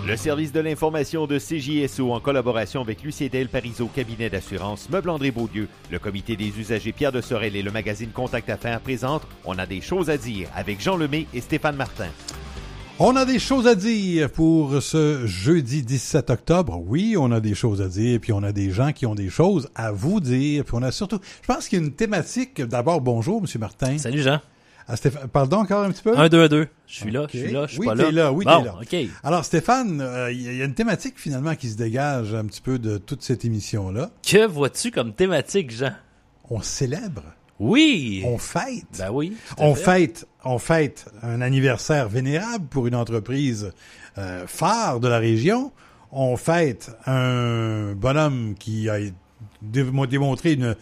Le service de l'information de CJSO en collaboration avec l'UCDL Parizeau Cabinet d'assurance, Meuble André Beaulieu, le comité des usagers Pierre de Sorel et le magazine Contact Affaires présentent On a des choses à dire avec Jean Lemay et Stéphane Martin. On a des choses à dire pour ce jeudi 17 octobre. Oui, on a des choses à dire, puis on a des gens qui ont des choses à vous dire, puis on a surtout, je pense qu'il y a une thématique. D'abord, bonjour, M. Martin. Salut, Jean. Ah, Stéphane, pardon encore un petit peu? 1, 2, 2. Je suis okay. là, je suis là, je suis oui, pas là. Oui, bon, t'es là. OK. Alors, Stéphane, il y a une thématique finalement qui se dégage un petit peu de toute cette émission-là. Que vois-tu comme thématique, Jean? On célèbre. Oui. On fête. Ben oui. On fête un anniversaire vénérable pour une entreprise phare de la région. On fête un bonhomme qui a démontré une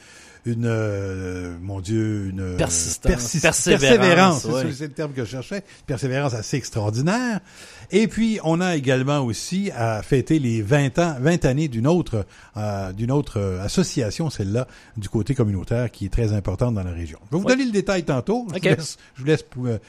persévérance. Ouais. C'est le terme que je cherchais. Persévérance assez extraordinaire. Et puis, on a également aussi à fêter les 20 années d'une autre association, celle-là, du côté communautaire, qui est très importante dans la région. Je vais vous donner le détail tantôt. Okay. Je vous laisse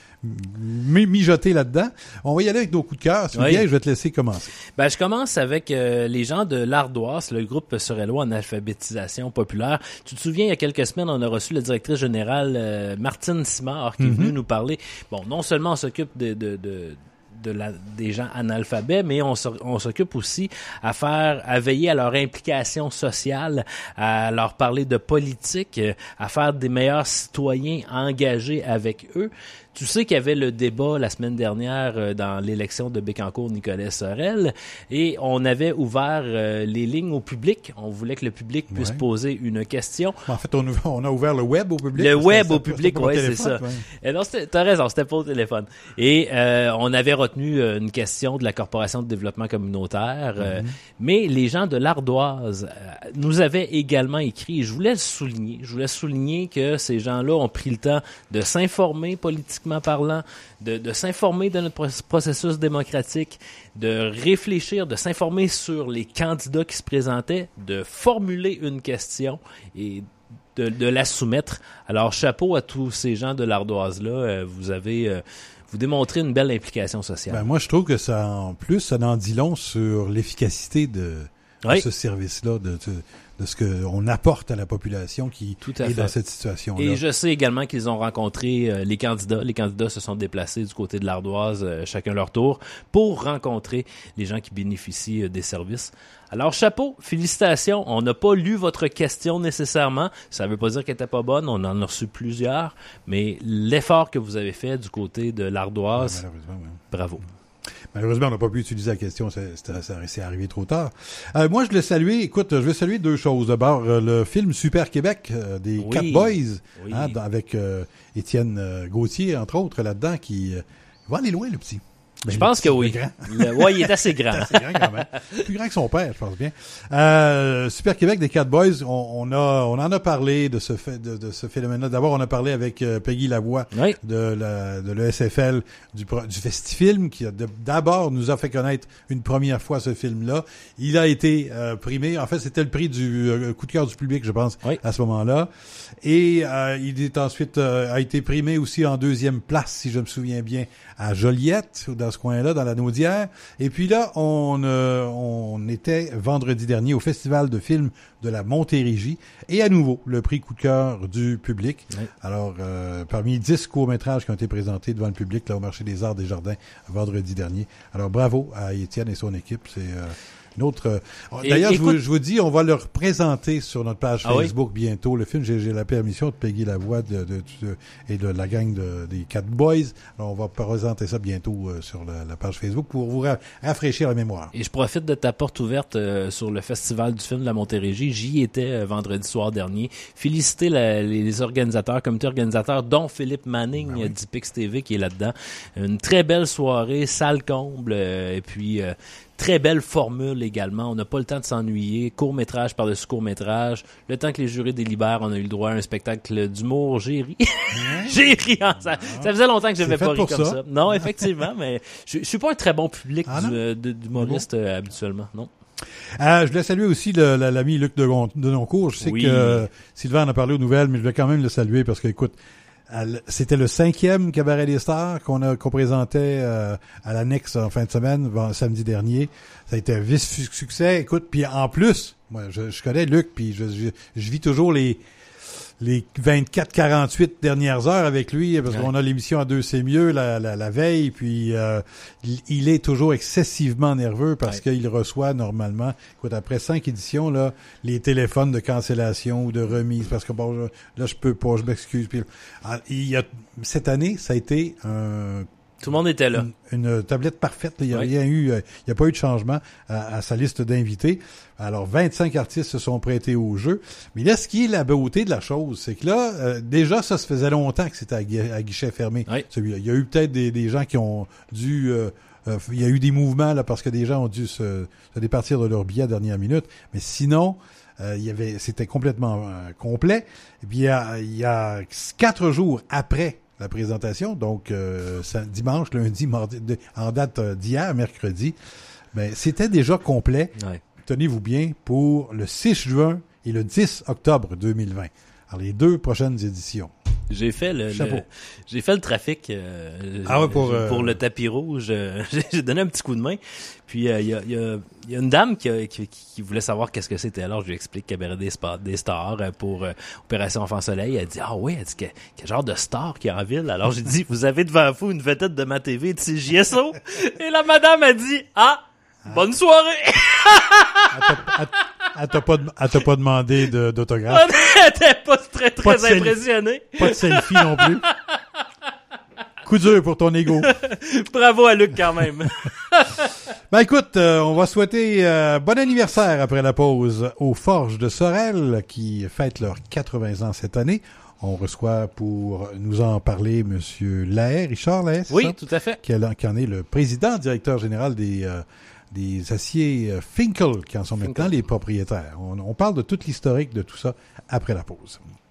mijoter là-dedans. On va y aller avec nos coups de cœur. Si vous voulez, je vais te laisser commencer. Ben, je commence avec les gens de l'Ardoise, le groupe sorellois en alphabétisation populaire. Tu te souviens, il y a quelques semaines, on a reçu la directrice générale Martine Simard qui est venue nous parler. Bon, non seulement on s'occupe des gens analphabets, mais on s'occupe aussi à veiller à leur implication sociale, à leur parler de politique, à faire des meilleurs citoyens engagés avec eux. Tu sais qu'il y avait le débat la semaine dernière dans l'élection de Bécancour-Nicolet-Sorel et on avait ouvert les lignes au public. On voulait que le public puisse poser une question. En fait, on a ouvert le web au public. Le web au public, oui, c'est ça. Ouais. Et non, t'as raison, c'était pas au téléphone. Et on avait retenu une question de la Corporation de développement communautaire, mais les gens de l'Ardoise nous avaient également écrit, et je voulais souligner que ces gens-là ont pris le temps de s'informer politiquement parlant, de s'informer de notre processus démocratique, de réfléchir, de s'informer sur les candidats qui se présentaient, de formuler une question et de la soumettre. Alors, chapeau à tous ces gens de l'Ardoise-là. Vous démontrez une belle implication sociale. Ben, moi, je trouve que ça en dit long sur l'efficacité de ce service-là, de ce qu'on apporte à la population qui est dans cette situation-là. Et je sais également qu'ils ont rencontré les candidats. Les candidats se sont déplacés du côté de l'Ardoise, chacun leur tour, pour rencontrer les gens qui bénéficient des services. Alors, chapeau, félicitations. On n'a pas lu votre question nécessairement. Ça ne veut pas dire qu'elle n'était pas bonne. On en a reçu plusieurs. Mais l'effort que vous avez fait du côté de l'Ardoise, bravo. Malheureusement, on n'a pas pu utiliser la question, c'est arrivé trop tard. Moi, je vais saluer deux choses. D'abord, le film Super Québec des Cat Boys, avec Étienne Gauthier, entre autres, là-dedans, qui va aller loin, le petit. Je pense que oui. Il est assez grand. Assez grand quand même. Plus grand que son père, je pense bien. Super Québec des Cat Boys, on en a parlé de ce phénomène-là. D'abord, on a parlé avec Peggy Lavoie de l'ESFL du Festifilm qui d'abord nous a fait connaître une première fois ce film-là. Il a été primé. En fait, c'était le prix du coup de cœur du public, je pense, à ce moment-là. Et il est ensuite a été primé aussi en deuxième place, si je me souviens bien, à Joliette, dans ce coin-là, dans la Naudière. Et puis là, on était vendredi dernier au Festival de films de la Montérégie. Et à nouveau, le prix coup de cœur du public. Oui. Alors, parmi 10 courts-métrages qui ont été présentés devant le public, là, au Marché des Arts des Jardins, vendredi dernier. Alors, bravo à Étienne et son équipe. C'est une autre... D'ailleurs, je vous dis, on va le représenter sur notre page Facebook bientôt. Le film, j'ai la permission de Peggy Lavoie et de la gang des Cat Boys. Alors, on va présenter ça bientôt sur la page Facebook pour vous rafraîchir la mémoire. Et je profite de ta porte ouverte sur le Festival du film de la Montérégie. J'y étais vendredi soir dernier. Féliciter les organisateurs, comité organisateur, dont Philippe Manning d'Ipix TV qui est là-dedans. Une très belle soirée, salle comble, et puis... très belle formule également. On n'a pas le temps de s'ennuyer. Court-métrage par-dessus court-métrage. Le temps que les jurés délibèrent, on a eu le droit à un spectacle d'humour. J'ai ri. J'ai ri. Ça faisait longtemps que je n'avais pas ri comme ça. Non, effectivement, mais je suis pas un très bon public d'humoriste habituellement. Non. Je voulais saluer aussi l'ami Luc Denoncourt. Je sais que Sylvain en a parlé aux nouvelles, mais je vais quand même le saluer parce que, écoute, C'était le 5e Cabaret des Stars qu'on présentait à l'annexe en fin de semaine, samedi dernier. Ça a été un vif succès. Écoute, puis en plus, moi je connais Luc, puis je vis toujours les 24-48 dernières heures avec lui, parce qu'on a l'émission à 2 c'est mieux la veille, puis il est toujours excessivement nerveux parce qu'il reçoit normalement, écoute, après 5 éditions, là, les téléphones de cancellation ou de remise, parce que bon, là, je peux pas, je m'excuse. Puis, cette année, ça a été tout le monde était là. Une tablette parfaite. Il n'y a rien eu, il n'y a pas eu de changement à sa liste d'invités. Alors, 25 artistes se sont prêtés au jeu. Mais là, ce qui est la beauté de la chose, c'est que là, déjà, ça se faisait longtemps que c'était à guichet fermé. Oui. Il y a eu peut-être des gens qui ont dû... il y a eu des mouvements là parce que des gens ont dû se départir de leur billet à la dernière minute. Mais sinon... c'était complètement complet. Et puis, il y a 4 jours après la présentation, donc dimanche, lundi, mardi, en date d'hier, mercredi, ben c'était déjà complet. Ouais. Tenez-vous bien, pour le 6 juin et le 10 octobre 2020. Alors, les 2 prochaines éditions. J'ai fait le trafic pour le tapis rouge. J'ai donné un petit coup de main. Puis il y a une dame qui voulait savoir qu'est-ce que c'était. Alors je lui explique Cabaret des Stars pour Opération Enfant Soleil. Elle dit oui, elle dit quel genre de star qu'il y a en ville. Alors j'ai dit vous avez devant vous une vedette de ma TV de CJSO. Et la madame a dit bonne soirée. Elle t'a pas demandé d'autographe. Elle était pas très impressionnée. Pas de selfie non plus. Coup dur pour ton ego. Bravo à Luc quand même. Ben écoute, on va souhaiter bon anniversaire après la pause aux Forges de Sorel qui fêtent leurs 80 ans cette année. On reçoit pour nous en parler Monsieur Lahaye, Richard Lahaye, c'est oui, ça? Tout à fait. Qui en est le président, directeur général des aciers Finkel, qui en sont maintenant les propriétaires. On parle de toute l'historique de tout ça après la pause.